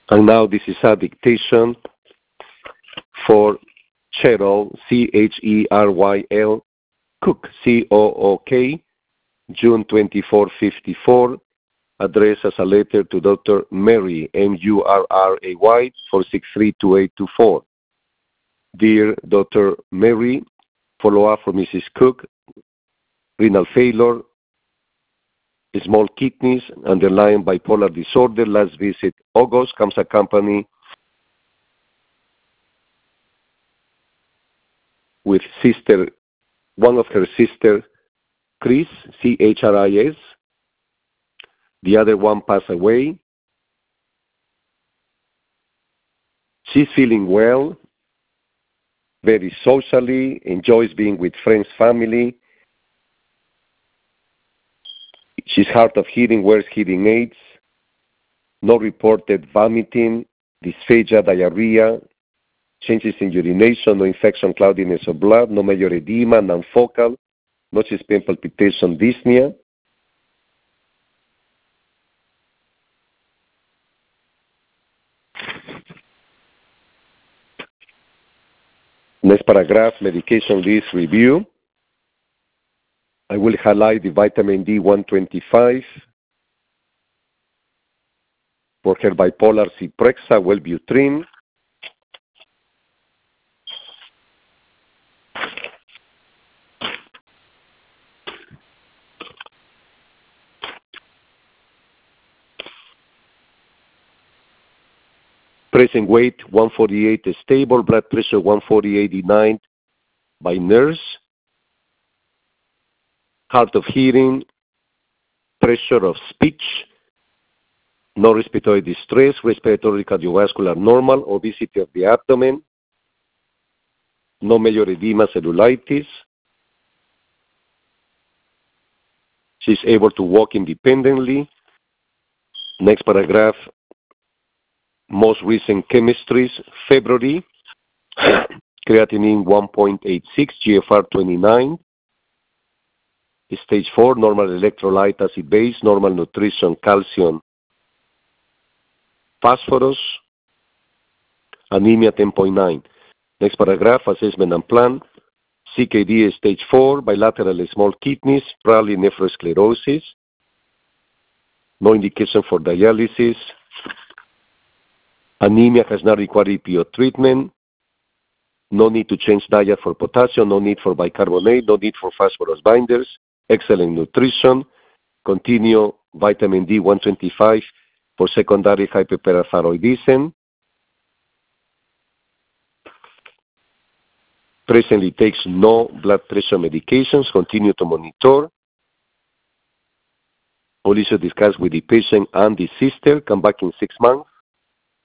And now this is a dictation for Cheryl, Cheryl Cook, Cook, June 24, 54, addressed as a letter to Dr. Murray, Murray, 4632824. Dear Dr. Murray, follow-up for Mrs. Cook, renal failure, small kidneys, underlying bipolar disorder, last visit August, comes accompanied with one of her sisters, Chris, Chris. The other one passed away. She's feeling well, very socially, enjoys being with friends, family. She's hard of hearing, wears hearing aids. No reported vomiting, dysphagia, diarrhea, changes in urination, no infection, cloudiness of blood, no major edema, non-focal, no chest pain, palpitation, dyspnea. Next paragraph, medication list review. I will highlight the vitamin D 125 for her bipolar Zyprexa, Wellbutrin. Present weight 148 is stable, blood pressure 140/89 by nurse. Hard of hearing, pressure of speech, no respiratory distress, respiratory cardiovascular normal, obesity of the abdomen, no major edema, cellulitis. She's able to walk independently. Next paragraph, most recent chemistries, February, creatinine 1.86, GFR 29, stage 4, normal electrolyte acid base, normal nutrition, calcium, phosphorus, anemia 10.9. Next paragraph, assessment and plan, CKD stage 4, bilateral small kidneys, probably nephrosclerosis, no indication for dialysis, anemia has not required EPO treatment, no need to change diet for potassium, no need for bicarbonate, no need for phosphorus binders, excellent nutrition, continue vitamin D 125 for secondary hyperparathyroidism. Presently takes no blood pressure medications, continue to monitor. All issues discussed with the patient and the sister, come back in 6 months.